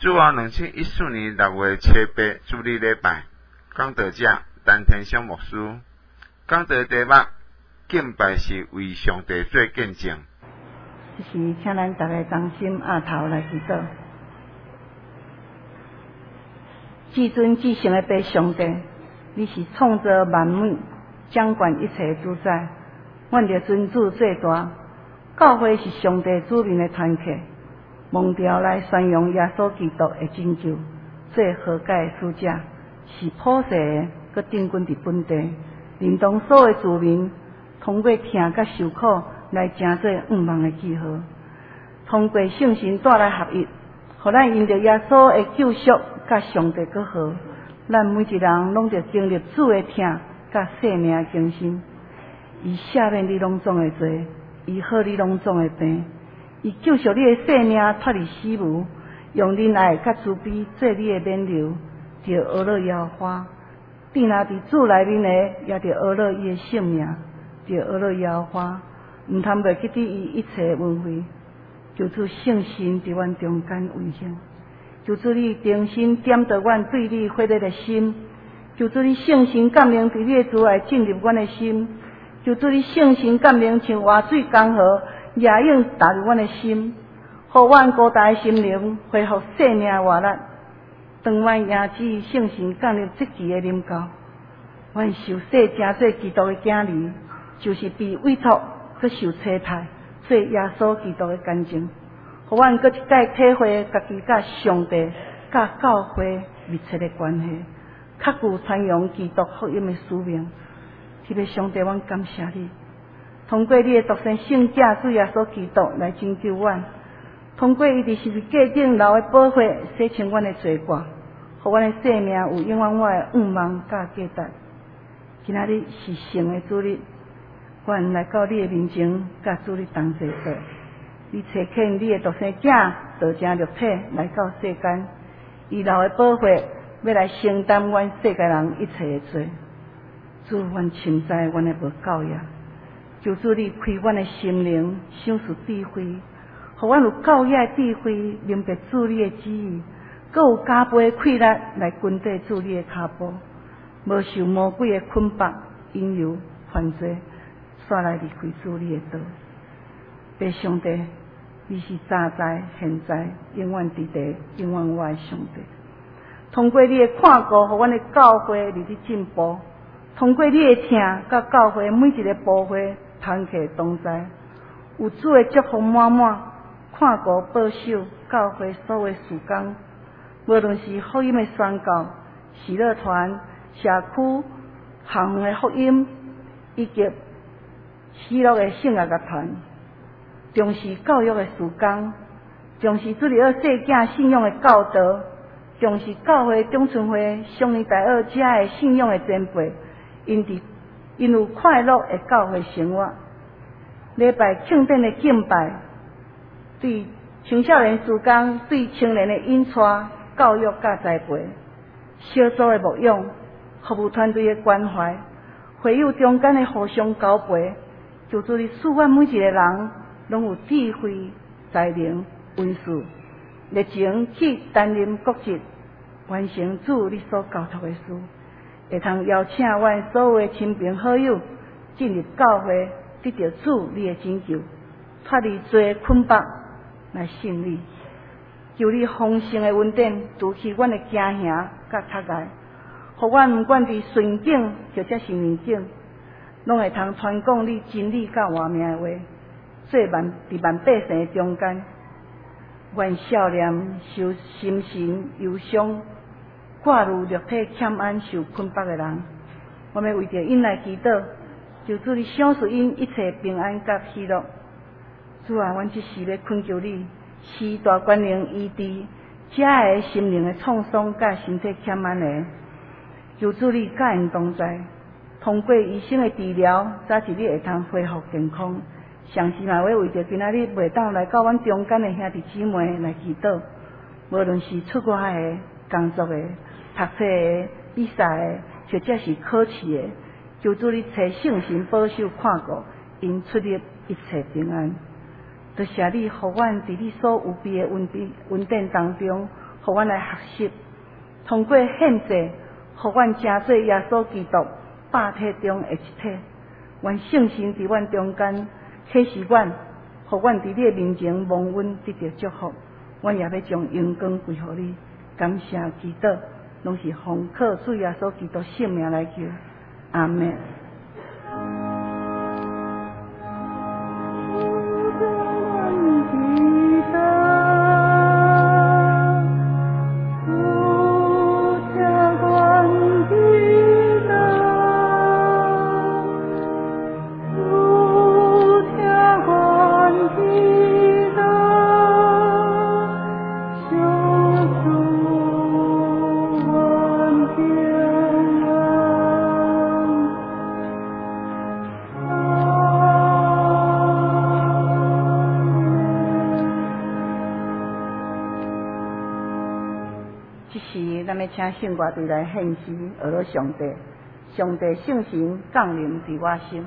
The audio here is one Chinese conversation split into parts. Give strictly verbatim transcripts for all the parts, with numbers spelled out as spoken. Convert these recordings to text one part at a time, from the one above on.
主后二千一四年六月七八主日礼拜，讲道者陈天祥牧师。讲道题目：敬拜是为上帝做见证。 这时，请咱大家同心压头来祈祷。至尊至圣的爸上帝，你是创造万物、掌管一切的主宰。阮着尊主最大。教会是上帝子民的团契，蒙召来宣扬耶稣基督的拯救，做和解的使者，是普世的，佮定根伫本地，连同所有子民，通过听佮受苦来成做愿望的记号，通过圣神带来合一，互咱因着耶稣的救赎佮上帝佮好，咱每一人拢着经历主的听佮生命的更新，伊赦免你拢总的罪。伊好你拢总的病，伊救赎你的性命脱离死亡，用仁爱甲慈悲做你的免流，着学乐耶和华。定那伫主内面的，也着学乐伊的性命，着学乐耶和华。毋通袂记得伊一切的恩惠，求主圣神伫阮中间运行，求主你定心点着阮对你火热的心，求主你圣神感灵伫你的主来进入阮的心。求主你圣神感灵像活水江河，野涌打入阮的心，互阮孤单的心灵恢复生命活力。当阮迎旨圣神降入积极的领导，阮受洗成做基督的囝儿，就是被委托去受差派，做耶稣基督的见证。互阮搁一再体会家己甲上帝、甲教会密切的关系，确据传扬基督福音的使命。天父上帝，阮感谢你，通过你的独生圣者主耶稣基督来拯救阮，通过伊伫十字架顶流的宝血洗清阮的罪过，互阮的生命有永远我的愿望甲价值。今仔日是圣的主日，阮来到你的面前，甲主日同齐做。你差遣你的独生者道成肉体来到世间，伊流的宝血要来承担阮世界人一切的罪。主，阮深知阮的无够呀，求主你开阮的心灵，赏赐智慧，互阮有够野的智慧，明白主你的旨意，阁有加倍的气力来跟缀主你的脚步，无受魔鬼的捆绑、引诱、犯罪，煞来离开主你的道。爸上帝，你是早在、现在、永远伫地、永远我的上帝。通过你的看顾，互阮的教会日日进步。通过你的听，甲教会每一个部会团契同在，有主的祝福满满，看顾保守教会所有事工，无论是福音的宣告、喜乐团、社区、行的福音，以及喜乐的圣乐乐团，重视教育的事工，重视主日学细囝信仰的教导，重视教会中村会上年大学遮的信仰的前辈。因伫因有快乐的教会生活，礼拜庆典的敬拜，对青少年事工，对青年的引带、教育甲栽培，小组的牧养，服务团队的关怀，会友中间的互相交陪，求主你赐阮每一个人拢有智慧、才能、温素、热情去担任国职，完成主你所交托的事。会通邀请阮所有的亲朋好友进入教会，得到主你的拯救，脱离罪的捆绑，来胜利。求你丰盛的恩典除去阮的惊吓甲ทัก碍，互阮毋管伫顺境或者是逆境，拢会通传讲你真理甲活命的话，做万伫万百姓的中间，愿少年受心神忧伤。挂入肉体欠安受捆绑的人，我们为着因来祈祷，求主你赏赐因一切平安甲喜乐。主啊，阮即时要恳求你，施大权能医治遮个心灵的创伤甲身体欠安的，求主你甲因同在，通过医生的治疗，早一日会通恢复健康。上时嘛要为着今仔日袂当来到阮中间的兄弟姊妹来祈祷，无论是出外的、工作的。读册的、比赛的，或者是考试的，求主你找圣神保守看顾，因出入一切平安。多谢你，互阮伫你所有备的恩典恩典当中， 互阮来学习，通过献祭，互阮成做耶稣基督百体中的一体。愿圣神伫阮中间启示阮，互阮伫你的面前蒙恩得到祝福。阮也要将荣光归互你，感谢祈祷，拢是奉靠主耶稣基督圣名来求，阿门。请圣歌队来献诗，学了上帝，上帝圣神降临伫我心。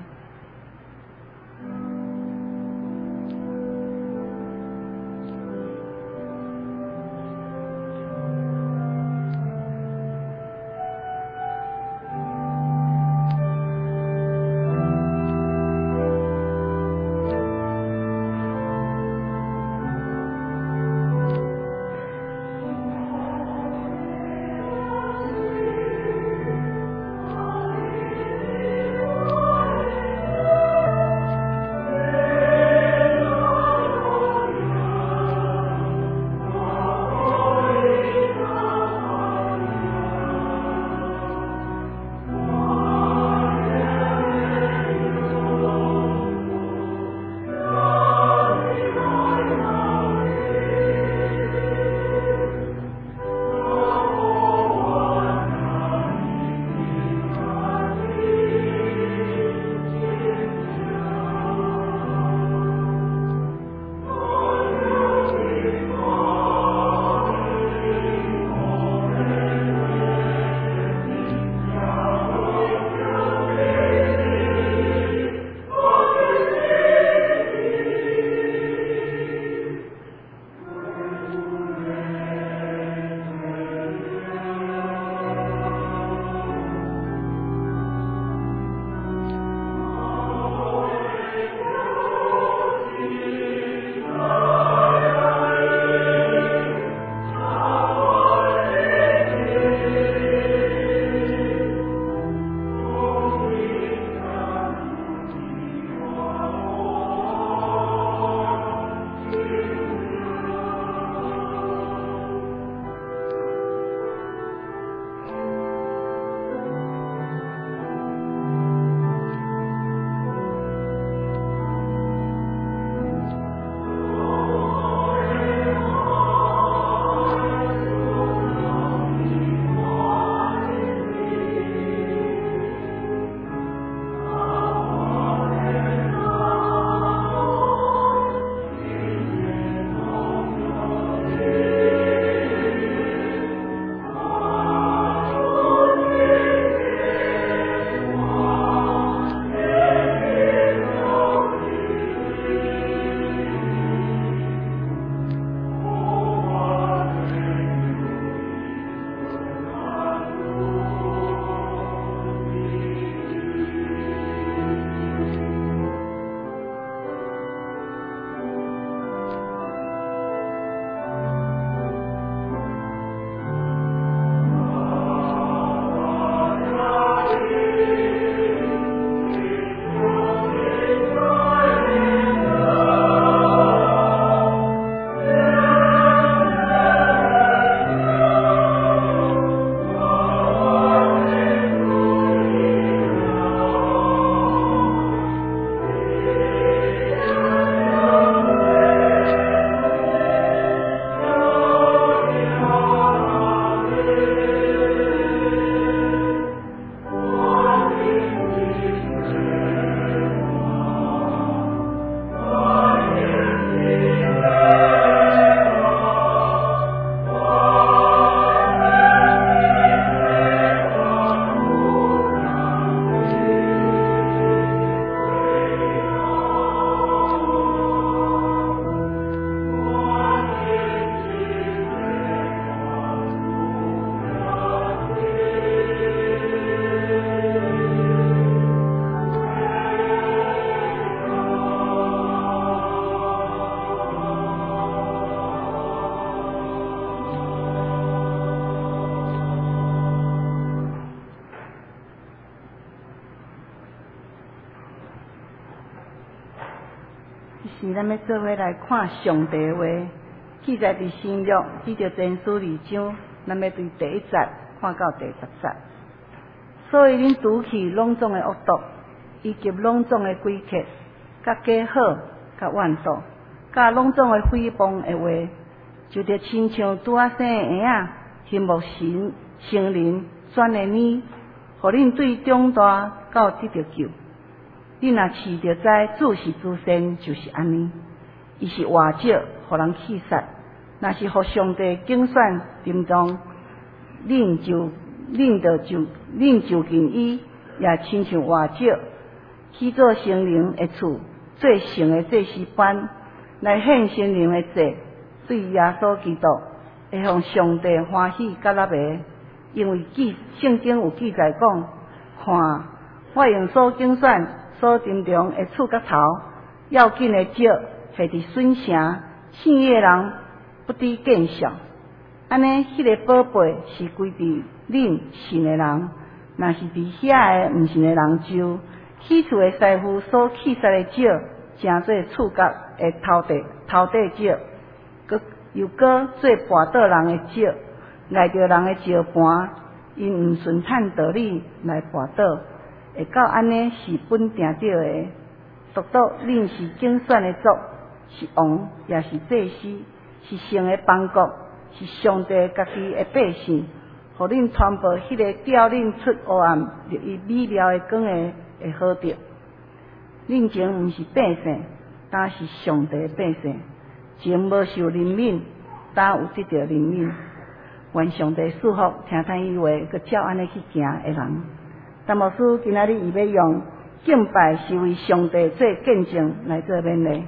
是咱要做伙来看上帝的话，记载伫新约记着前书二章，咱要对第一节看到第十节。所以恁拄去拢总的恶毒，以及拢总的诡客，甲假好，甲怨妒，甲拢总的诽谤的话，就着亲像拄啊生的婴仔，羡慕神圣灵选的你，互恁对长大到得着救。你若饲着知主是主先，就是安尼。伊是活石，互人弃杀；若是互上帝竞选叮当，恁就恁着就恁就近伊，也亲像活石，去做圣灵的厝，做圣的祭司班，来献圣灵的祭，对耶稣基督会向上帝欢喜甲乐的。因为记圣经有记载讲，看我用所竞选、所珍重的厝甲头，要紧的石，下伫笋城，信耶人不知见效。安尼，迄个宝贝是归伫恁信的人，若是伫遐的毋信的人就起厝的师傅所弃杀的石，诚做厝角的头地头地石，佮又搁做跋倒人的石。赖着人的石盘，因毋顺趁道理来跋倒，会到安尼是本定着的。独独恁是竞选的族，是王，也是祭司，是圣的邦国，是上帝家己的百姓，互恁传播迄个叫恁出黑暗入伊美妙的光的的好德。恁前毋是百姓，但是上帝的百姓，前无受怜悯，但有得着怜悯。愿上帝祝福听听伊话，佮照安尼去行的人。但牧师今仔日伊要用敬拜是为上帝做见证来做勉励。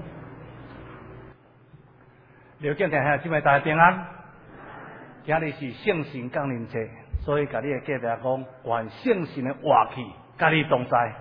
刘敬听下姊妹大家平安。今日是圣神降临节，所以甲你的隔壁讲，愿圣神的活气甲你同在。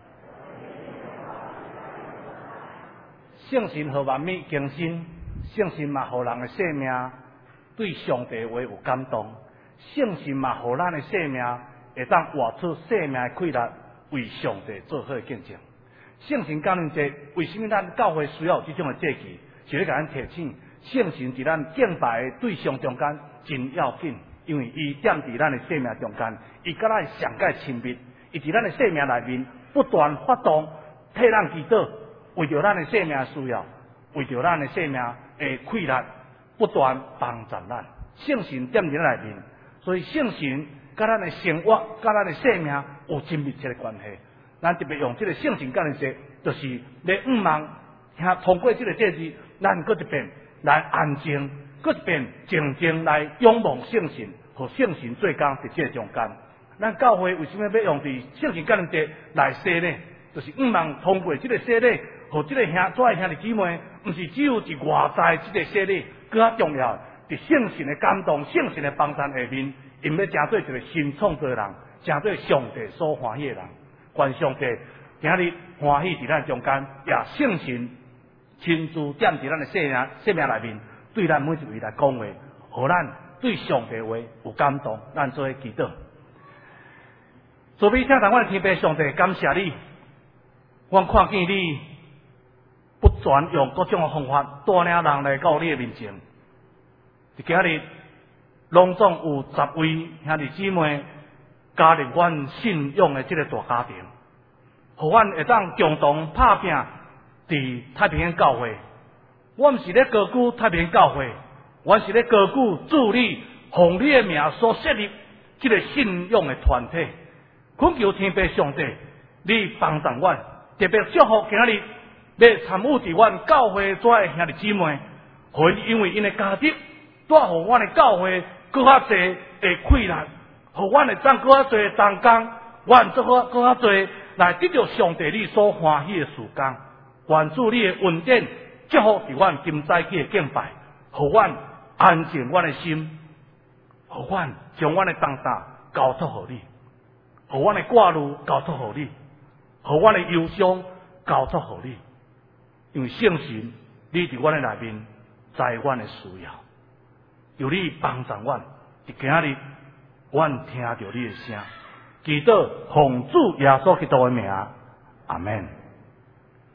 圣神互万物更新，圣神嘛互人的生命对上帝话有感动，圣神嘛，互咱的生命会当活出生命的快乐，为上帝做好见证。圣神降临节，为什么咱教会需要这种的节期？是咧甲咱提醒，圣神伫咱敬拜的对象中间真要紧，因为伊踮伫咱的生命中间，伊甲咱上界亲密，伊伫咱的生命内面不断发动，替咱祈祷，为着咱的生命需要，为着咱的生命的快乐。不断帮助咱，圣神踮伫咱内面，所以圣神甲咱的生活、甲咱的生命有真密切的关系。咱特别用这个圣神降临节，就是来毋望通过这个节日，咱搁一遍来安静，搁一遍静静来仰望圣神，和圣神做工伫这中间。咱教会为什么要用伫圣神降临节来说呢？就是毋望通过这个洗礼，和这个兄做兄弟姊妹，毋是只有伫外在这个洗礼。更加重要，伫圣神的感动、圣神的帮助下面，因要成做一个新创造的人，成做上帝所欢喜的人。愿上帝今日欢喜伫咱中间，也圣神亲自踮伫咱的生命、生命内面，对咱每一位来讲话，互咱对上帝话有感动，咱做祈祷。所以，请咱我的天父上帝感谢你，我看见你不全用各种的方法带领人来到你的面前。今日拢总有十位兄弟姊妹加入阮信仰的这个大家庭，互阮会当共同打拼伫太平洋教会。我毋是咧高举太平洋教会，我是咧高举助力奉你的名所设立这个信仰的团体。恳求天父上帝，你帮助阮，特别祝福今日要参与伫阮教会做的兄弟姊妹，互因因为因的价值。带互阮的教会更较侪的快乐，互阮会当更较侪同工，愿做较更较侪来得到上帝你所欢喜的事工。愿主你的恩典祝福伫阮今早起的敬拜，互阮安静阮的心，互阮将阮的重担交托互你，互阮的挂虑交托互你，互阮的忧伤交托互你。因为圣神你伫阮的内面，知阮的需要。由你帮助阮，伫今日，阮听到你的声，祈祷奉主耶稣基督的名，阿门。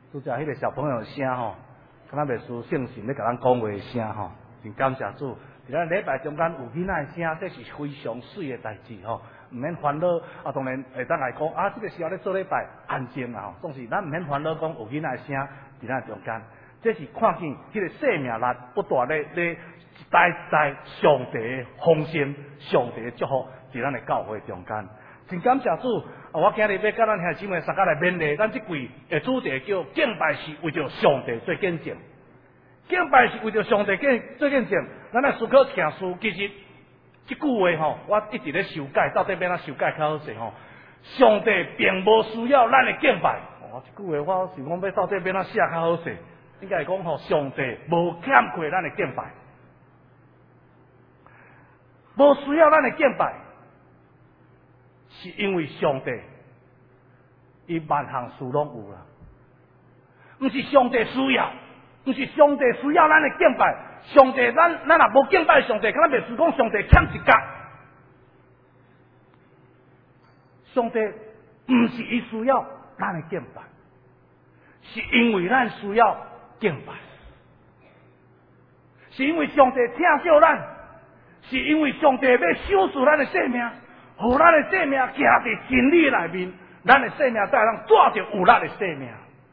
拄则迄个小朋友声吼，敢若袂输圣神咧甲咱讲话的声吼，真感谢主。伫咱礼拜中间有囡仔的声，这是非常水的代志吼，毋免烦恼。啊，当然会当来讲啊，这个时候咧做礼拜安静啊吼，总是咱毋免烦恼讲有囡仔的声伫咱中间。这是看见迄个生命力不断咧咧一代一代上帝的丰盛、上帝的祝福伫咱的教会中间。真感谢主！啊，我今日要甲咱兄姊妹大家来勉励，咱即句的主题叫敬拜是为着上帝做见证。敬拜是为着上帝做见证，咱来思考听书。其实即句话吼，我一直咧修改，到底要怎修改较好势吼？上帝并无需要咱的敬拜。哦，即句话我是讲要到底要怎写较好势？应该讲吼，上帝无欠缺咱的敬拜，无需要咱的敬拜，是因为上帝伊万项事拢有啦，毋是上帝需要。毋是上帝需要咱的敬拜，上帝咱咱若无敬拜上帝，敢若袂是讲上帝欠一角。上帝毋是伊需要咱的敬拜，是因为咱需要敬拜，是因为上帝疼惜咱，是因为上帝要修饰咱的生命，互咱的生命行伫真理内面，咱的生命才能带着有力的生命。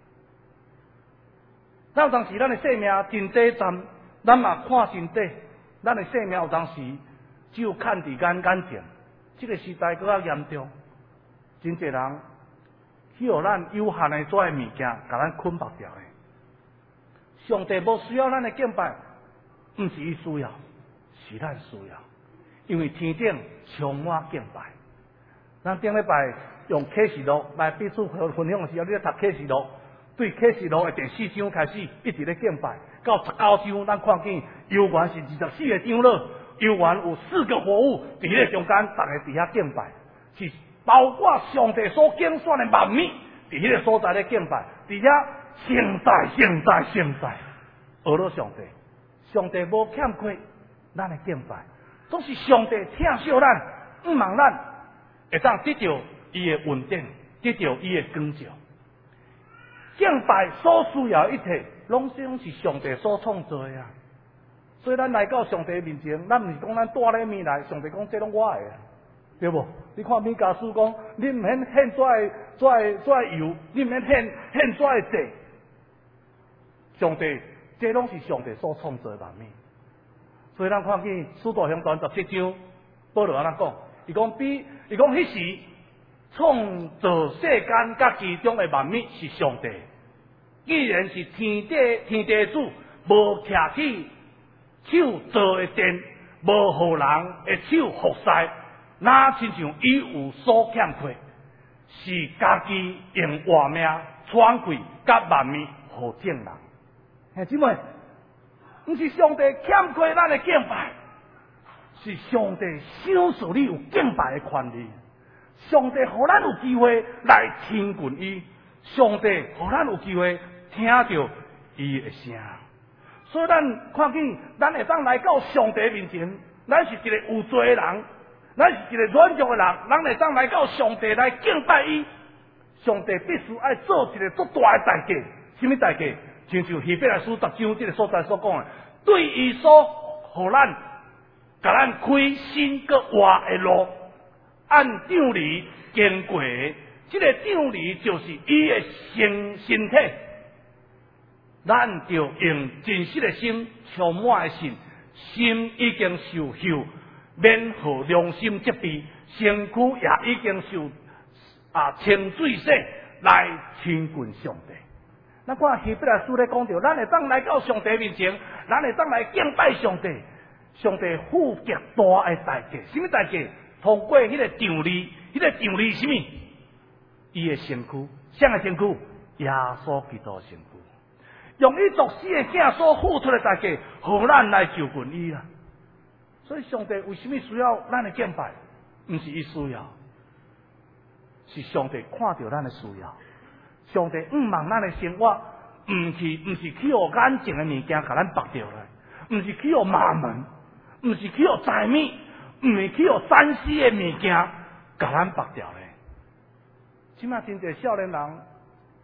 咱有当时咱的生命真短暂，咱嘛看真短。咱的生命有当时只有看伫眼眼前。这个时代更较严重，真侪人去互咱有限的遮的物件，甲咱捆绑掉的。上帝无需要咱的敬拜，毋是伊需要，是咱需要。因为天顶充满敬拜。咱顶礼拜用启示录来彼此分享的时候，你咧读启示录。对启示录的第四章开始，一直咧敬拜，到十九章，咱看见游园是二十四个长老，游园有四个活物伫迄个中间，大家伫遐敬拜，是包括上帝所拣选的万民伫迄个所在咧敬拜，伫遐圣在、圣在、圣在，学了上帝，上帝无欠缺咱的敬拜，总是上帝疼惜咱，毋望咱会当得到伊的稳定，得到伊的光照。敬拜所需要一切，拢是上帝所创造的啊！所以咱来到上帝面前，咱毋是讲咱带咧面来，上帝讲这拢我的啊，对无？你看米迦书讲，你毋免献遮的、遮的、遮的油，你毋免献献遮的祭。上帝，这拢是上帝所创造的万物。所以咱看见《使徒行传》十七章，保罗安怎讲？伊讲比，伊讲迄时。创造世间甲其中的万物是上帝，既然是天地天地主，无徛起手造的殿，无互人的手服侍，哪亲像伊有所欠缺，是家己用活命喘气，甲万物互正人。兄姊妹，毋是上帝欠缺咱的敬拜，是上帝赏赐你有敬拜的权利。上帝互咱有机会来亲近伊，上帝互咱有机会听到伊的声，所以咱看见，咱会当来到上帝面前，咱是一个有罪的人，咱是一个软弱的人，咱会当来到上帝来敬拜伊。上帝必须爱做一个足大的代价，什么代价？亲像希伯来书十章这个所在所讲的，对伊所互咱，甲咱开新个活的路。按杖犁经过，这个杖犁就是伊的身身体，咱就用真实的心、充满的心，心已经受受免互良心责备，身躯也已经受啊清水洗来亲近上帝。咱看希伯来书咧讲到，咱会当来到上帝面前，咱会当来敬拜上帝，上帝负极大的代价，什么代价？通过迄个杖犁，迄个杖犁是啥？伊的身躯，谁的身躯？耶稣基督的身躯，用伊独死的囝所付出的代价，互咱来就近伊啦。所以上帝为什么需要咱的敬拜？毋是伊需要，是上帝看到咱的需要。上帝毋望咱的生活，毋是毋是去互眼前的物件，甲咱绑掉来，毋是去互马门，毋是去互财物。毋是去互山西的物件，甲咱绑掉咧。即马真侪少年人，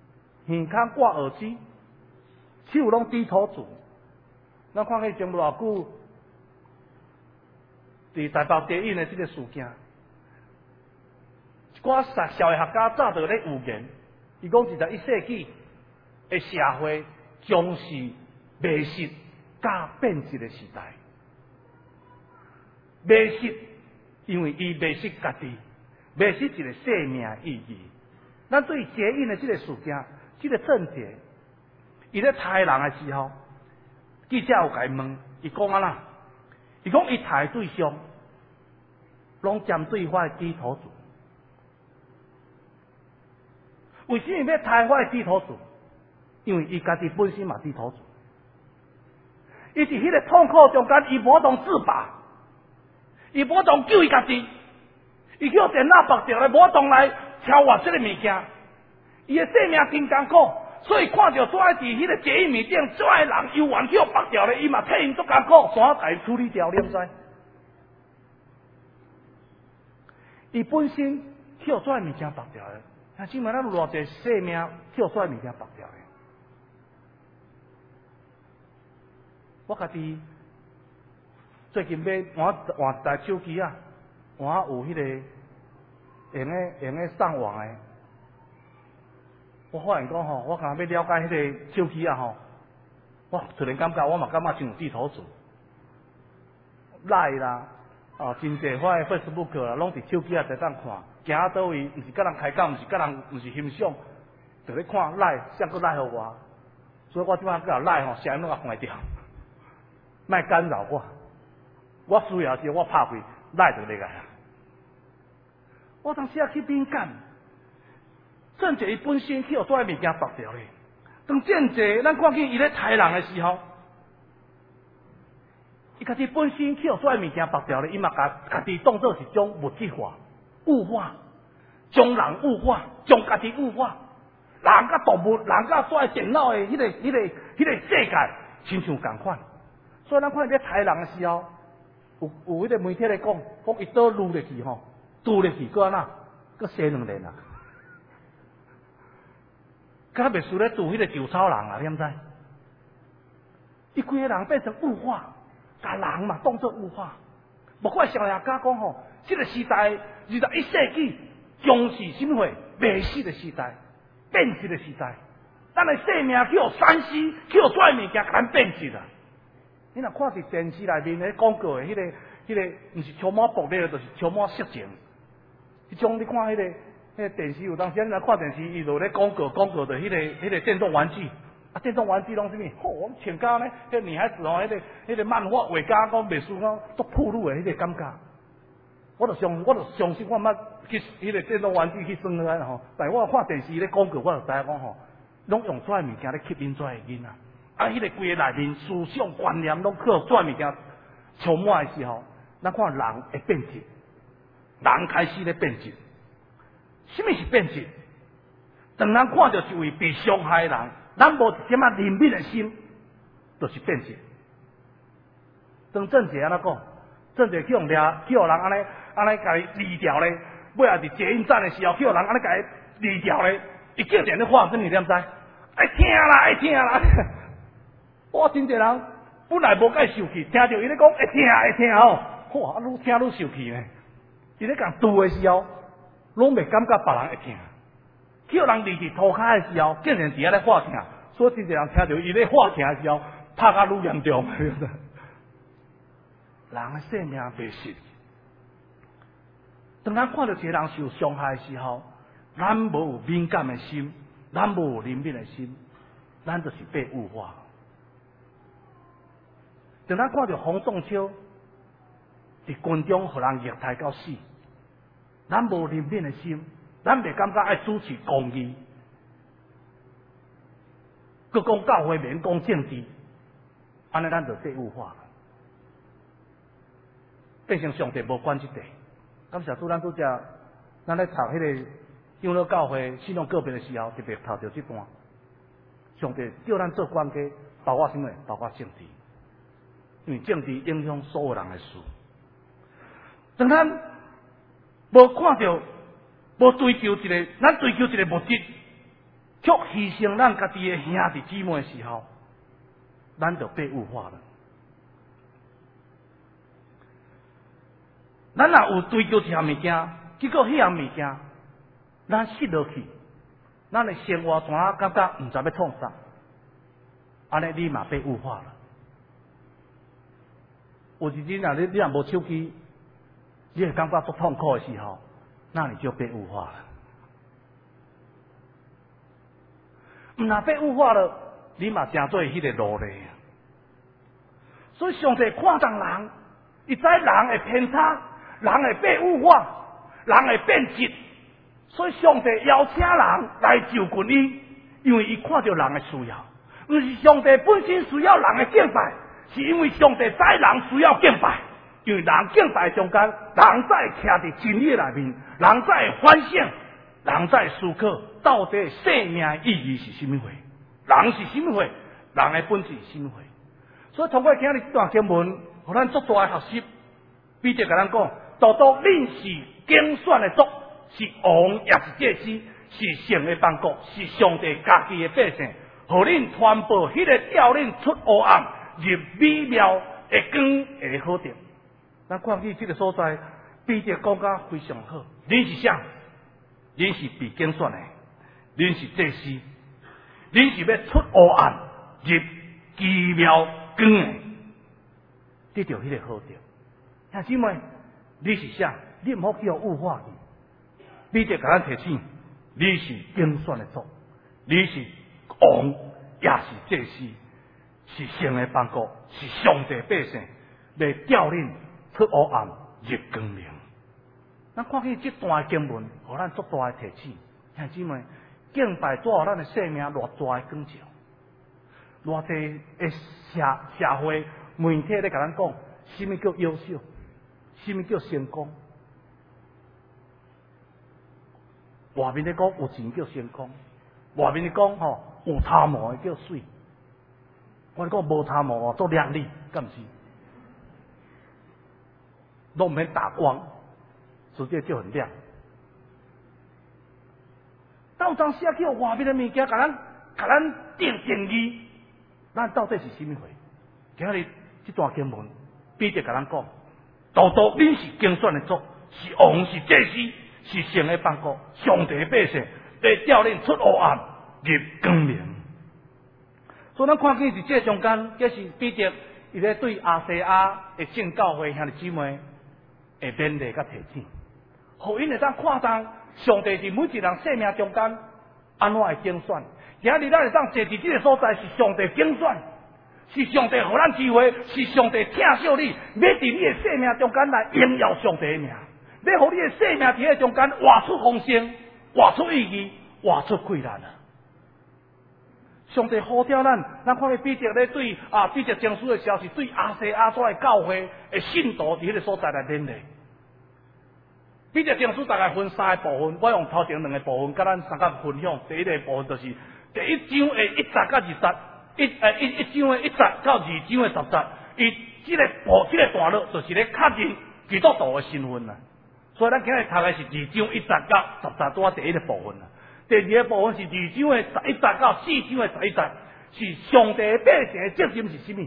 耳孔挂耳机，手拢低头族。咱看迄前无偌久，伫台北地印的即个事件，一寡社社会学家早就咧预言，伊讲二十一世纪的社会将是迷失加变质的时代。迷失，因为伊迷失家己，迷失一个生命意义。咱对捷运的这个事件，这个症结，伊咧杀人的时候，记者有甲伊问，伊讲啊啦，伊讲伊杀对象，拢针对我的低头族。为什么要杀我的低头族？因为伊家己本身嘛低头族，伊伫迄个痛苦中间，伊无当自拔。伊无当救伊家己，伊叫电脑绑掉来，无当来超越这个物件。伊的生命真艰苦，所以看到遮伫迄个捷运面顶，遮个人游完叫绑掉咧，伊嘛替因足艰苦，怎甲伊处理掉？你毋知？伊本身叫遮个物件绑掉咧，但是嘛，咱有偌济生命叫遮个物件绑掉咧。我家己。最近买换换一台手机啊，换有迄个用诶用诶上网诶。我发现讲吼，我刚要了解迄个手机啊吼，我突然感觉我嘛感觉像有地头族，赖啦，哦，真济我诶 Facebook 啦，拢伫手机啊在当看，行到倒位，毋是甲人开讲，毋是甲人，毋是欣赏，就咧看赖，谁搁赖互我，所以我即摆甲赖吼，啥拢甲关掉，莫干扰我。我需要时我拍开，赖就入来啊！我当时也去敏感，正者伊本身去互做诶物件绑掉咧。当正者咱看见伊咧杀人诶时候，伊家己本身去互做诶物件绑掉咧，伊嘛家家己当作是种物质化、物化，将人物化，将家己物化。人甲动物，人甲做电脑诶迄个、迄个、迄个世界，亲像共款。所以咱看伊咧杀人诶时候。有有迄个媒体咧讲，讲伊倒撸入去吼，拄入去，搁安那，搁生两年啊！敢袂输咧拄迄个稻草人啊？你毋知？伊规个人变成物化，甲人嘛当作物化。无怪社会学家讲吼，即、这个时代二十一世纪将是什么货？迷失的时代，变质的时代。咱的生命去互山西，去互做物件，咱变质啊！你若看伫电视内面咧广告的迄、那个、迄、那个，毋是充满暴力，就是充满色情。迄种你看迄、那个、迄、那个电视有当时你来看电视，伊就咧广告广告的迄、那个、迄、那个电动玩具，啊，电动玩具拢什么？吼、哦，穿甲咧，迄、那个女孩子吼，迄、那个、迄、那个漫画画家讲袂输讲足暴露的迄个感觉。我就相，我就相信我毋捌去迄个电动玩具去耍啊吼，但是我看电视咧广告，我就知影讲吼，拢用遮物件咧吸引遮个囡仔。啊！迄、那个规个内面思想观念拢靠做物件充满的时候，咱看人会变质，人开始咧变质。什么是变质？当咱看到一位被伤害的人，咱无一点仔怜悯的心，就是变质。当正者安怎讲？正者去用掠，去互人安尼安尼甲伊离掉咧，尾仔伫捷运站的时候，去互人安尼甲伊离掉咧，伊叫电咧喊什么？你毋知？爱听啦，爱听啦！我真侪人本来无介受气，听到伊咧讲会听会听吼，哇，愈听愈受气呢。伊咧讲拄的时候，拢袂感觉别人会听，叫人离伫涂骹的时候，竟然伫遐咧喊听，所以真侪人听到伊咧喊听的时候，拍甲愈严重。人的生命袂失。当咱看到一个人受伤害的时候，咱无有敏感的心，咱无有怜悯的心，咱就是被物化。当咱看到洪仲秋伫军中互人虐待到死，咱无怜悯的心，咱袂感觉爱主持公义，佮讲教会免讲政治，安尼咱就被物化，变成上帝无管即地。感谢主，咱拄只咱咧读迄个长老教会信仰个别的时候，特别读到这段，上帝叫咱做管家，包括什么？包括政治。因为政治影响所有人的事。当咱无看到、无追求一个，咱追求一个物质， 却牺牲咱家己的兄弟姊妹的时候，咱就被物化了。咱若有追求一项物件，结果迄项物件咱失落去，咱的生活怎啊感觉毋知要创啥？安尼你嘛被物化了。有一日啊，你你若无手机，你会感觉足痛苦的时候，那你就被物化了。毋若被物化了，你嘛正做迄个奴隶。所以上帝看重人，伊知人会偏差，人会被物化，人会变质，所以上帝邀请人来就近伊，因为伊看到人的需要。毋是上帝本身需要人的敬拜，是因为上帝知人需要敬拜。因为人敬拜中间，人在徛伫真理内面，人在反省，人在思考，到底生命的意义是甚么货？人是甚么货？人的本质是甚么货？所以通过今日这段经文，互咱足大的学习。彼得甲咱讲，独独恁是竞选的族，是王也是祭司，是神的邦国，是上帝家己的百姓，互恁传播迄个叫恁出黑暗入美妙的光的好点。咱看见这个所在，彼得讲甲非常好。恁是啥？恁是被竞选的，恁是祭司，恁是要出黑暗入奇妙光的，得到迄个好点。兄姊妹，你是啥？你唔好叫物化去。彼得甲咱提醒，你是竞选的族，你是王，也是祭司，是神的邦国，是上帝百姓，来叫恁出黑暗入光明。咱看见这段经文，互咱足大的提醒。兄姊妹，敬拜带互咱的生命偌大的光照，偌济的社社会媒体咧甲咱讲，什么叫优秀？什么叫成功？外面咧讲有钱叫成功，外面咧讲吼有头毛的叫水，我咧讲无头毛哦做靓丽，敢毋是？都毋免打光，直接就很亮。到当时啊，叫外面的物件，甲咱甲咱定定义，咱到底是什么货？今日这段经文，彼得甲咱讲。独独恁是竞选的族，是王是祭司，是神的邦国，上帝的百姓，来叫恁出黑暗入光明。所以咱看见是这中间，这是彼得伊咧对亚细亚的正教会兄弟姊妹的勉励甲提醒，互因会当看当上帝伫每一人生命中间安怎会竞选。今日咱会当坐伫这个所在，是上帝竞选。是上帝互咱智慧，是上帝疼惜你，要伫你的生命中间来荣耀上帝的名，要互你的生命伫个中间活出丰盛，活出意义，活出困难啊！上帝呼召咱，咱看见彼得咧对啊彼得前书的时候，是对亚细亚所的教会的信徒伫迄个所在来勉励。彼得前书大概分三个部分，我用头前两个部分，甲咱三甲分享。第一个部分就是第一章的一节到二节。一诶一一章的一节到二章的十节，伊即个部即、这个段落就是咧确认基督徒的身份啦。所以咱今日读的是二章一节到十节，拄啊第一个部分啦。第二个部分是二章的十一节到四章的十一节，是上帝百姓的责任是什么？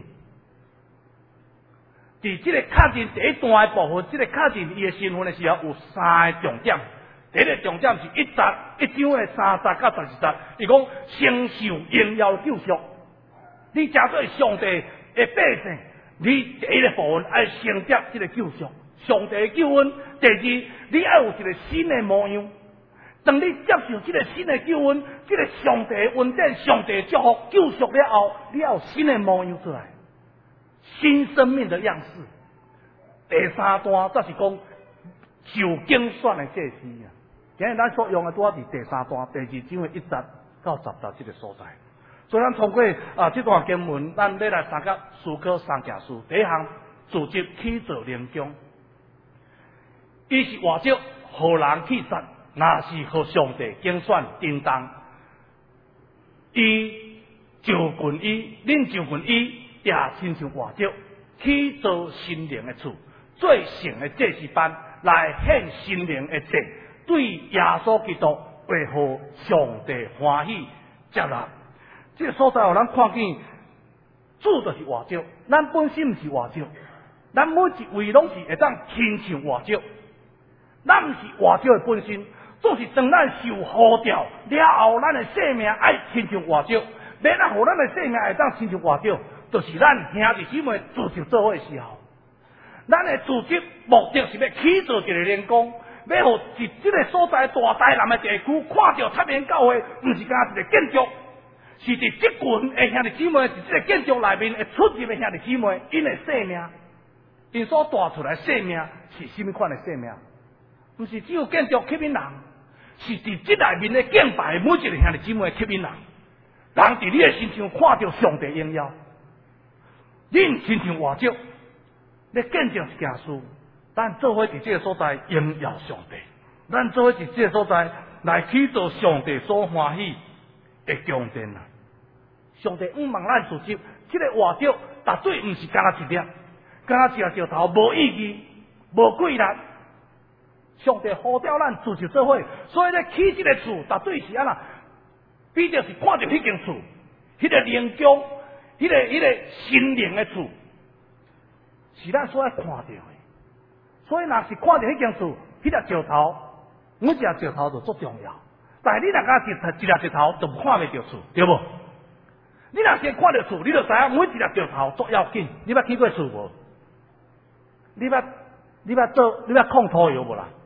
伫即个确认第一段的部分，即、这个确认伊的身份的时候，有三个重点。第一个重点是一节一章的三节到十二节，伊讲承受荣耀救赎。你假做上帝的百姓，你第一个部分爱承接这个救赎，上帝的救恩。第二，你要有一个新的模样。当你接受这个新的救恩，这个上帝的恩典、上帝的祝福、救赎了后，你要有新的模样出来，新生命的样式。第三段则是讲受竞选的祭司啊。今日咱所用的拄啊是第三段第二章的一节到十节这个所在。所以咱通过啊这段经文，咱要来三甲思考三件事。第一项，组织起造灵宫，伊是活着互人去杀，若是互上帝竞选叮当，伊就近伊，恁就近伊，也亲像活着起造心灵的厝，做成的祭司班来献心灵的祭，对耶稣基督维护上帝欢喜。 接纳。这个所在，互咱看见主就是活石，咱本身毋是活石，咱每一位拢是会当亲像活石，咱毋是活石的本身，总是当咱受呼召了后，咱的生命爱亲像活石，要咱互咱的生命会当亲像活石，就是咱兄弟姊妹自就做伙的时候，咱的组织目的是要起造一个联工，要互是这个所在大台南的地区看到太平教会，毋是干一个建筑。是伫即群的兄弟姊妹，伫即个建筑内面会出入的兄弟姊妹，因的生命，因所带出来生命是什么款的生命？毋是只有建筑吸引人，是伫即内面的敬拜每一个兄弟姊妹吸引人。人伫你的身上看到上帝荣耀，恁亲像活石，你见证一件事，咱做伙伫即个所在荣耀上帝，咱做伙伫即个所在来去做上帝所欢喜的宫殿啊！上帝毋望咱自己，即个活石绝对毋是干那一粒，干那一个石头无意义、无贵力。上帝呼召咱自就做伙，所以咧起即个厝，绝对是安那，比着是看着迄间厝，迄、那个灵宫，迄、那个迄、那个心灵的厝，是咱所爱看到的。所以若是看着迄间厝，迄粒石头，每一粒石头就足重要。但是你若敢一一粒石头，就看袂到厝，对无？你若先看到厝，你就知影每一粒石头足要紧。你捌去过厝无？你捌你捌做你捌控土窑无啦？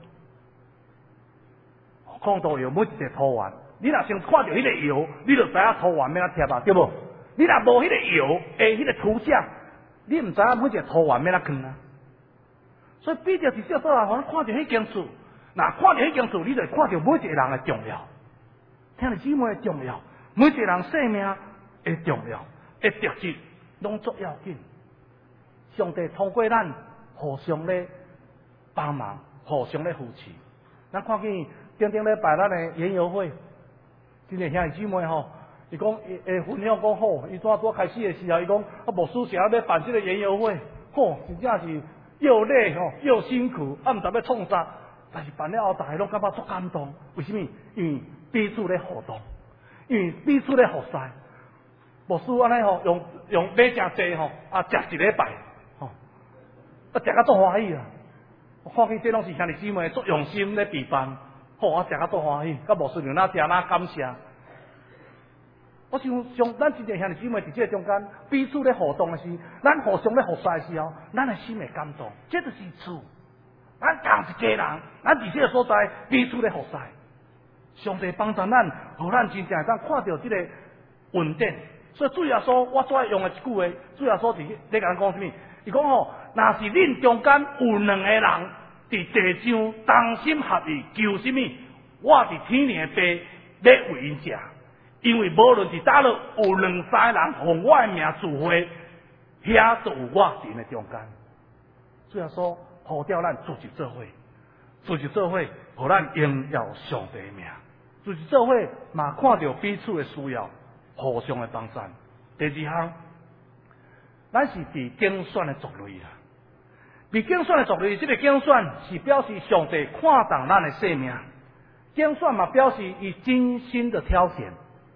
控土窑每一个土丸，你若先看到迄个窑，你就知影土丸要安贴啊，对无？你若无迄个窑诶，迄个图像，你毋知影每一个土丸要安放啊。所以比着是小所啊，咱看到迄间厝，若看到迄间厝，你就看到每一个人的重要，兄弟姊妹的重要，每一个人生命的重要，的特质拢足要紧。上帝通过咱互相咧帮忙，互相咧扶持。咱看见顶顶咧摆咱的研游会，真个兄弟姊妹吼，伊讲诶诶分享讲好，伊拄拄开始的时候，伊讲啊牧师想要办这个研游会，吼，真正是又累吼又辛苦，啊毋知要创啥，但是办了后，大家拢感觉足感动。为什么？因为彼此咧互动，因为彼此咧互使。牧师安尼吼，用用买诚济吼，啊食一礼拜，吼，啊食甲足欢喜啊！我看见这拢是兄弟姊妹足用心咧备办，吼，啊食甲足欢喜，甲牧师娘哪食哪感谢。我想像咱真正兄弟姊妹伫这中间彼此咧互动的时，咱互相咧互使的时候，咱的心会感动，这就是厝。咱同一家人，咱伫这个所在彼此咧互使，上帝帮助咱，互咱真正会当看到这个稳定。所以主耶稣，我最爱用的一句话，主耶稣伫咧甲咱讲什么？伊讲吼，若是恁中间有两个人伫地上同心合意求什么，我伫天灵的爸要为因食。因为无论是倒落有两三个人奉我的名聚会，遐就有我伫因的中间。主耶稣呼召咱自就做伙，自就做伙，互咱荣耀上帝的名。自就做伙嘛，看到彼此的需要。互相的帮助。第二项，咱是伫竞选的族类啦。伫竞选的族类，这个竞选是表示上帝看重咱的生命，竞选嘛表示伊精心的挑选，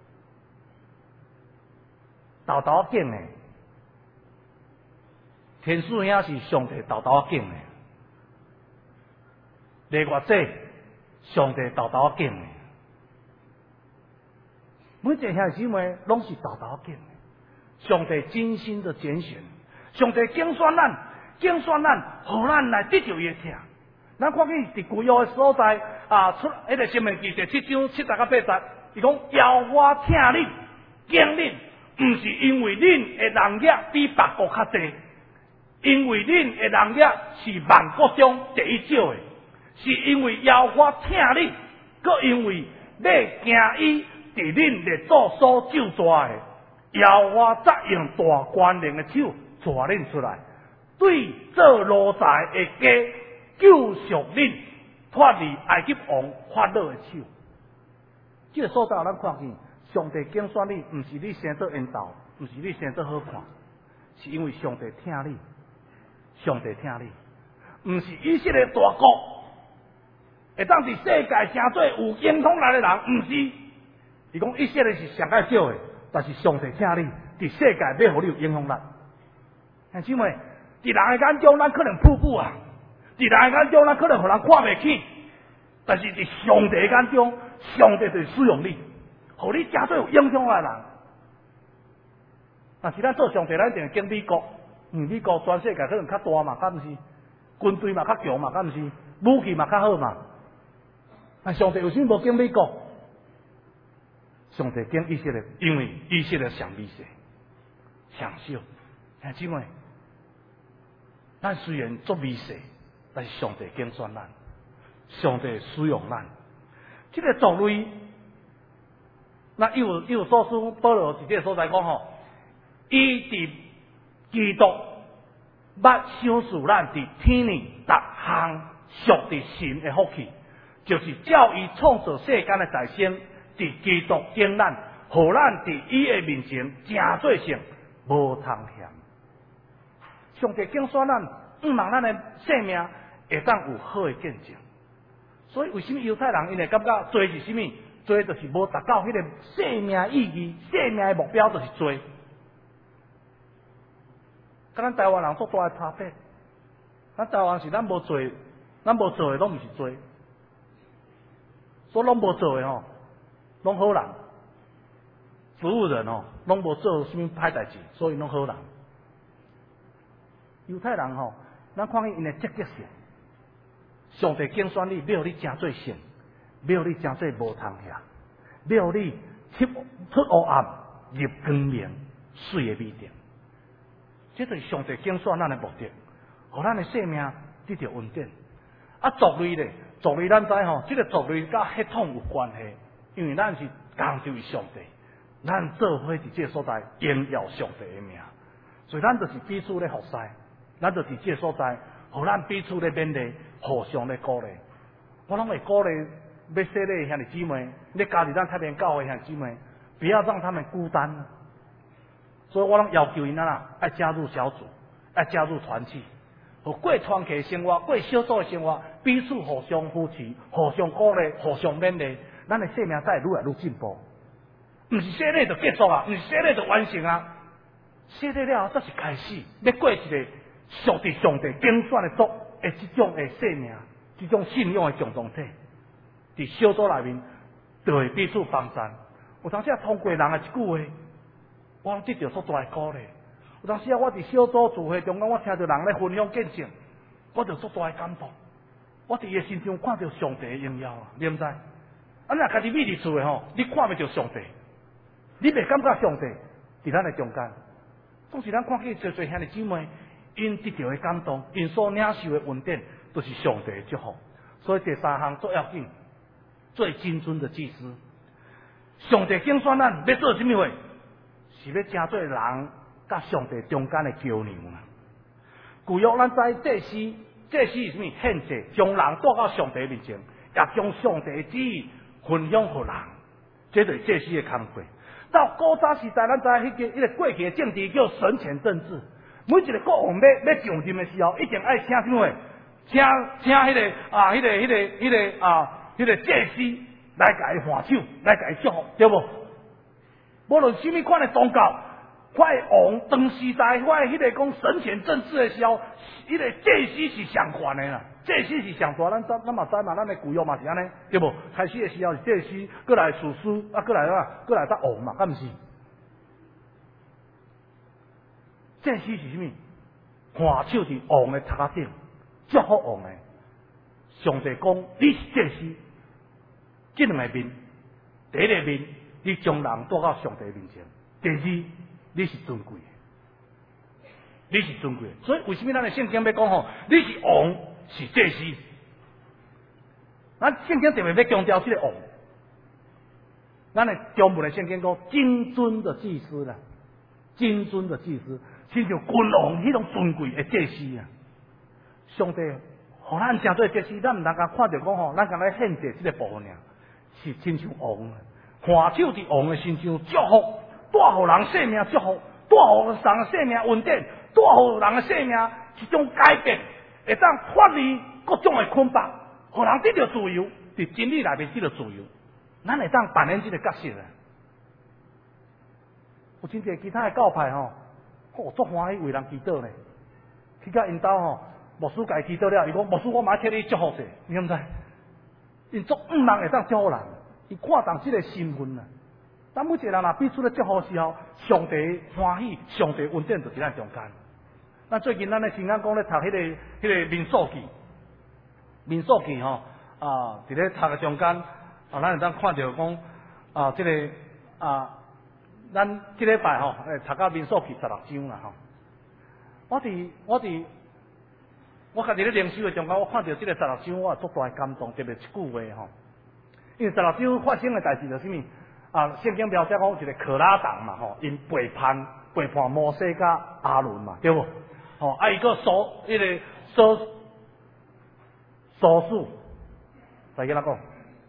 豆豆拣的，天使兄是上帝豆豆拣的，例外者上帝豆豆拣的。每一个兄弟姊妹拢是豆豆拣的，上帝精心的拣选，上帝拣选咱，拣选咱，互咱来得着伊的听。咱看见伫旧约的所在啊，出迄个《申命记》第七章七十到八十，伊讲邀我请恁，拣恁，毋是因为恁的人业比别国较济，因为恁的人业是万国中第一少的，是因为邀我请恁，搁因为要惊伊。伫恁列祖所救抓的，邀我则用大官能的手抓恁出来，对做奴才的家救赎恁，脱离埃及王法老的手。这个所在咱看见，上帝拣选你，毋是你生做缘投，毋是你生做好看，是因为上帝听你，上帝听你，毋是以色列大国会当伫世界成做有影响力的人，毋是。 伊讲一切的是上介少的，但是上帝请你伫世界要互你有影响力。兄姊妹，伫人的眼中咱可能瀑布啊，伫人的眼中咱可能互人看袂起，但是伫上帝的眼中，上帝就使用你，互你诚做有影响力的人。但是咱做上帝，咱一定经美国，嗯，美国全世界可能较大嘛，敢毋是？军队嘛较强嘛，敢毋是？武器嘛较好嘛。但上帝有啥无经美国？上帝经以色列，因为以色列上美势、上少。兄姊妹，咱虽然做美势，但是上帝拣选咱，上帝使用咱。这个族类，那有有所书保罗伫这个所在讲吼，伊伫基督捌享受咱伫天里逐项属伫神的福气，就是照伊创造世间的在先。伫基督经咱，互咱伫伊的面前诚做成无通嫌。上帝拣选咱，毋望咱的生命会当有好的见证。所以为什么犹太人因会感觉罪是什么？罪就是无达到迄个生命意义、生命的目标，就是罪。甲咱台湾人做大的差别，咱台湾是咱无做，咱无做的拢毋是罪，所以拢无做的吼。拢好人，服务人哦，拢无做什么歹代志，所以拢好人。犹太人吼，咱看见因的积极性，上帝拣选你，要你诚做圣，要你诚做无通遐，要你出出黑暗入光明，水的美定。这就是上帝拣选咱的目的，互咱的生命得到稳定。啊，族类咧，族类咱知吼，这个族类甲血统有关系。因为咱是讲究于上帝，咱做伙伫这个所在荣耀上帝的名，所以咱就是彼此咧服侍，咱就伫这个所在，互咱彼此咧勉励，互相咧鼓励。我拢会鼓励要说咧兄弟姊妹，咧加入咱太平教会兄弟姊妹，不要让他们孤单。所以我拢要求因啦，爱加入小组，爱加入团契，互过团契生活，过小组的生活，彼此互相扶持，互相鼓励，互相勉励。咱的生命才会愈来愈进步，毋是洗礼就结束啊，毋是洗礼就完成啊。洗礼了后，才是开始，要过一个属伫上帝拣选的族的这种的生命，这种信仰的共同体。伫小组内面，就会彼此帮衬。有当时啊，通过人的一句话，我得到足大的鼓励。有当时啊，我伫小组聚会中间，我听到人咧分享见证，我就足大的感动。我伫伊的心中看到上帝的荣耀啊，你毋知？啊！若家己秘伫厝诶吼，你看袂着上帝，你袂感觉上帝伫咱诶中间。总是咱看见侪侪兄弟姊妹，因得到诶感动，因所领受诶稳定，都是上帝诶祝福。所以第三项最要紧，最金尊的祭司。上帝拣选咱要做什么货？是要成做人甲上帝中间诶桥梁啊！旧约咱知祭司，祭司是什么？献祭，将人带到上帝面前，也将上帝诶旨意分享互人，这就是祭司的工作。到古早时代，咱知迄个迄个过去的政治叫神权政治。每一个国王要要上任的时候，一定爱请什么？请请迄个啊，迄个迄个迄个啊，迄个祭司来甲伊换手，来甲伊祝福，对无？无论什么款的宗教，快王当时代快迄个讲神权政治的时候，迄个祭司是上权的啦。祭司是上大，咱咱咱嘛知嘛，咱的旧约嘛是安尼，对无？开始的时候是祭司，过来士师，啊，过来啊，过来才王嘛，敢毋是？祭司是什么？换手伫王的头壳顶，祝福王的。上帝讲你是祭司，这两个面，第一个面，你将人带到上帝面前；第二，你是尊贵的，你是尊贵的。所以为什么咱的圣经要讲吼？你是王。是祭司，咱圣经特别要强调这个王。咱的中文的圣经讲金尊的祭司啦，金尊的祭司，亲像君王迄种尊贵的祭司啊。上帝，互咱诚做祭司，咱唔通讲看着讲吼，咱讲咧献祭这个部分尔，是亲像王，换手伫王的身上祝福，带互人生命祝福，带互人的生命稳定，带互人的生命一种改变。会当脱离各种的捆绑，互人得到自由，伫真理内面得到自由。咱会当扮演这个角色啊！ 有真侪其他的教派吼，哦，足欢喜为人祈祷呢。去到因兜吼，牧师家祈祷了，伊讲牧师我嘛替你祝福者，你毋知？因足毋人会当祝福人，伊看重即个身份啊。咱每一个人若彼此咧祝福时候，上帝欢喜，上帝恩典就伫咱中间。咱最近咱咧新安讲咧读迄、那个迄、那个民数记，民数记吼啊，伫咧读嘅中间啊，咱会当看到讲啊，即、这个啊，咱即礼拜吼，诶，读到民数记十六章啦吼。我伫我伫我家己咧灵修嘅中间，我看到即个十六章，我足大感动，特别一句话吼，因为十六章发生嘅代志就是啥物？啊，圣经描写讲一个可拉党嘛，吼，因背叛背叛摩西甲阿伦嘛，对无？吼，啊，伊个所迄个所所数，再跟他讲，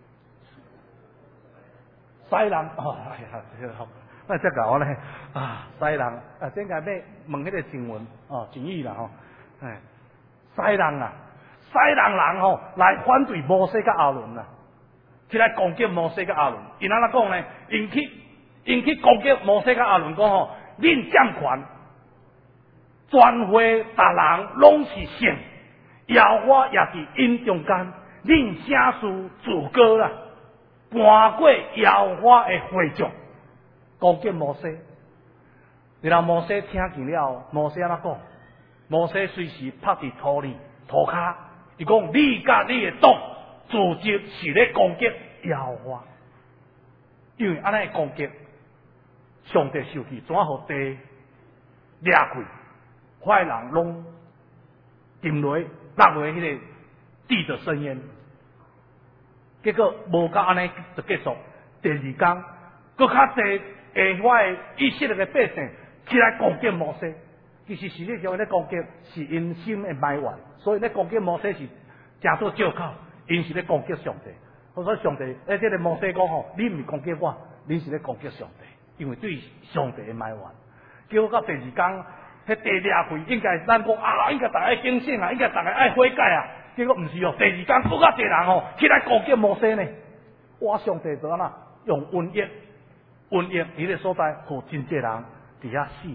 西人哦，哎呀，好，那再搞咧啊，西人啊，真该要问迄个经文哦，经语啦吼，哎，西人啊，西人人吼来反对摩西甲阿伦啊。起来攻击摩西甲阿伦，因安怎讲呢？因去因去攻击摩西甲阿伦，讲吼，恁掌权，全会逐人拢是神，耶和华也伫因中间，恁啥事自高啦，搬过耶和华的会众，攻击摩西。然后摩西听见了，摩西安怎讲？摩西随时拍伫土里土骹，伊讲：你甲你的党。自责是咧攻击耶和华，因为安尼攻击，上帝受气，怎互地掠开，坏人拢沉落落落迄个地的深渊。结果无甲安尼就结束。第二天，搁较侪下坏以色列嘅百姓起来攻击摩西，其实实际上咧攻击是因心的埋怨，所以咧攻击摩西是诚做借口。因是咧攻击上帝，所以上帝，诶，即个摩西讲吼，你毋是攻击我，你是咧攻击上帝，因为对上帝的埋怨。结果到第二天，迄地裂开，应该咱讲啊，应该大家警醒啊，应该大家爱悔改啊。结果毋是哦，第二天更较侪人吼起来攻击摩西呢。哇，上帝就安那用瘟疫，瘟疫迄个所在，互真侪人伫遐死。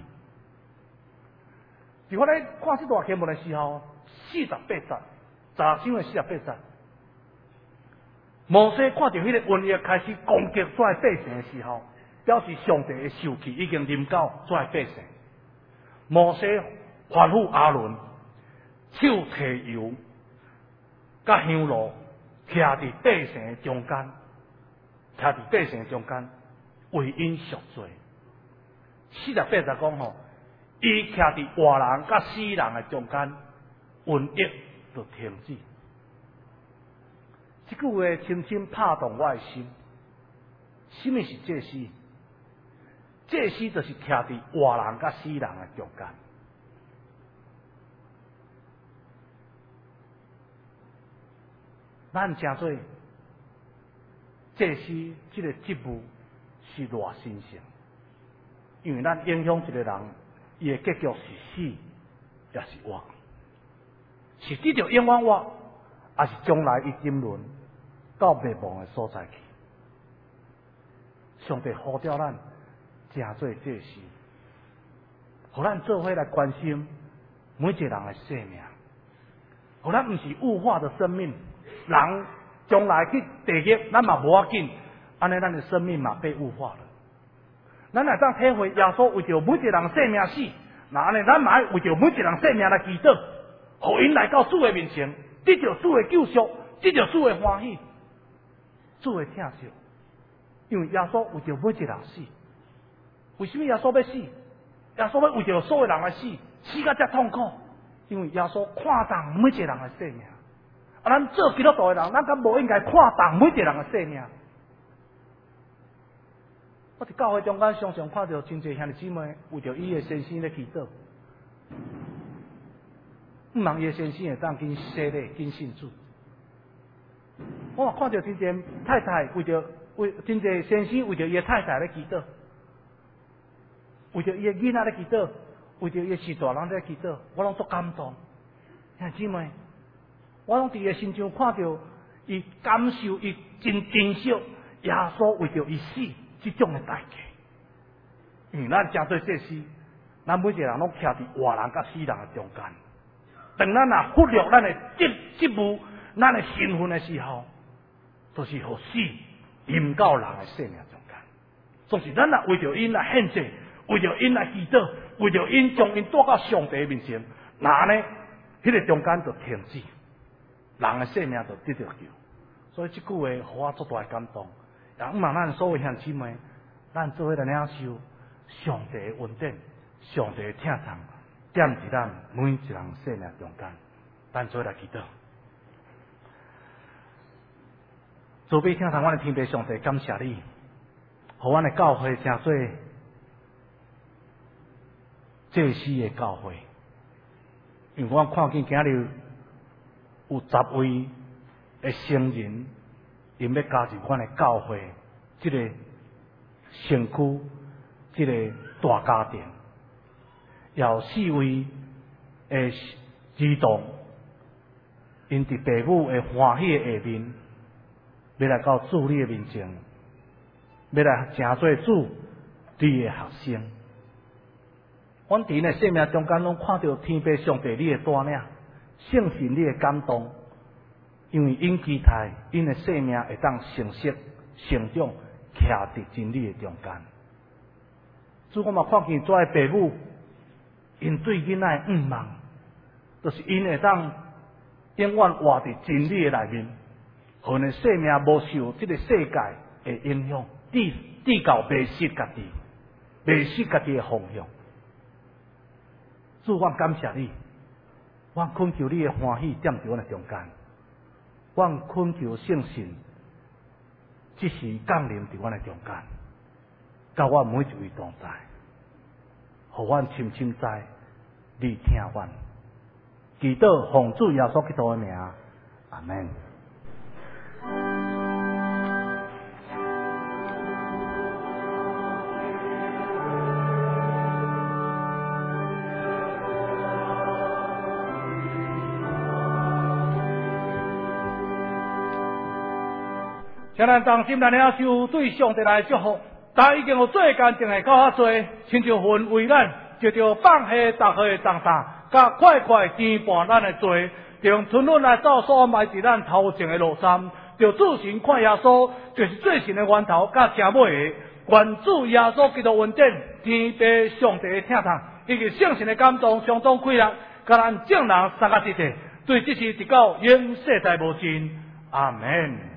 伫我咧看即段经文的时候，四十八节，十六章的四十八节。摩西看到迄个瘟疫开始攻击遮百姓的时候，表示上帝的受气已经临到遮百姓。摩西吩咐阿伦，手提油，甲香炉，徛伫百姓的中间，徛伫百姓的中间，为因赎罪。四十八节讲吼，伊徛伫活人甲死人的中间，瘟疫就停止。这句话深深拍动我的心。什么是祭司？祭司就是徛伫活人甲死人的中间。咱诚做祭司这个职务是偌神圣，因为咱影响一个人，伊的结局是死，也是活，是得到永远活，也是将来伊经纶到灭亡的所在去。上帝呼召咱诚做祭司，互咱做伙来关心每一个人的生命，互咱毋是物化的生命。人将来去地狱，咱嘛无要紧，安尼咱的生命嘛被物化了。咱来当体会耶稣为着每一个人生命死，那安尼咱嘛爱为着每一个人生命来祈祷，互因来到主的面前，得到主的救赎，得到主的欢喜，主的疼惜。因为耶稣为着每一个人死，为什么耶稣要死？耶稣要为着所有人来死，死到遮痛苦，因为耶稣看重每一个人的生命。啊，咱做基督徒的人，咱敢无应该看重每一个人的生命？我伫教会中间常常看到真侪兄弟姊妹为着伊的先生咧祈祷，毋通伊的先生会当紧洗礼、紧信主。我也看到真侪太太为着为真侪先生为着伊的太太咧祈祷，为着伊的囡仔咧祈祷，为着伊的是大人咧祈祷，我拢足感动，兄弟姊妹。我拢伫伊心上看到，伊感受，伊真珍惜耶稣为着伊死这种的代价。 因为咱真做这事，咱每一个人拢徛伫活人甲死人的中间。当咱若忽略咱的职职务、咱的身份的时候，都、就是互死临到人的生命中间。总是咱若为着因来献祭，为着因来祈祷，为着因将因带到上帝面前，那呢，迄、那个中间就停止，人的生命就得到救。所以这句话，互我足大的感动。也毋望咱所有乡亲们，咱做伙来领受上帝的恩典、上帝的疼痛，点伫咱每一人生命中间。咱做伙来祈祷。慈悲疼痛，阮的天父上帝，感谢你，互阮的教会成做祭司的教会。因为我看见今日有十位的成人，因要加入阮的教会，这个城区，这个大家庭，也有四位的儿童，因伫父母的欢喜的下面，要来到主你的面前，要来成做主你的学生。阮伫因的生命中间，拢看到天父上帝你的带领，圣神你的感动。因为因期待因的生命会当成熟、成长，徛伫真理的中间。主，我嘛看见遮的父母，因对囡仔的盼望，就是因会当永远活伫真理的内面，互因的生命无受这个世界的影响，地地教迷失家己，迷失家己的方向。主，我感谢你，我恳求你的欢喜踮伫阮的中间。我恳求圣神，即时降临伫阮的中间，甲我每一位同在，互阮深深知你听阮。祈祷奉主耶稣基督的名，阿门。请咱同心来领受对上帝来祝福。但已经有最干净的较较侪，亲像云为咱就着放下逐号的重担，甲快快填满咱的罪，用春暖来照所埋伫咱头前的路山，就主神看耶稣，就是最神的源头，甲正尾的。愿主耶稣基督恩典、天父上帝的疼痛，以及圣神的感动，相当快乐，甲咱众人三个一体，对这事直到永世代无尽。阿门。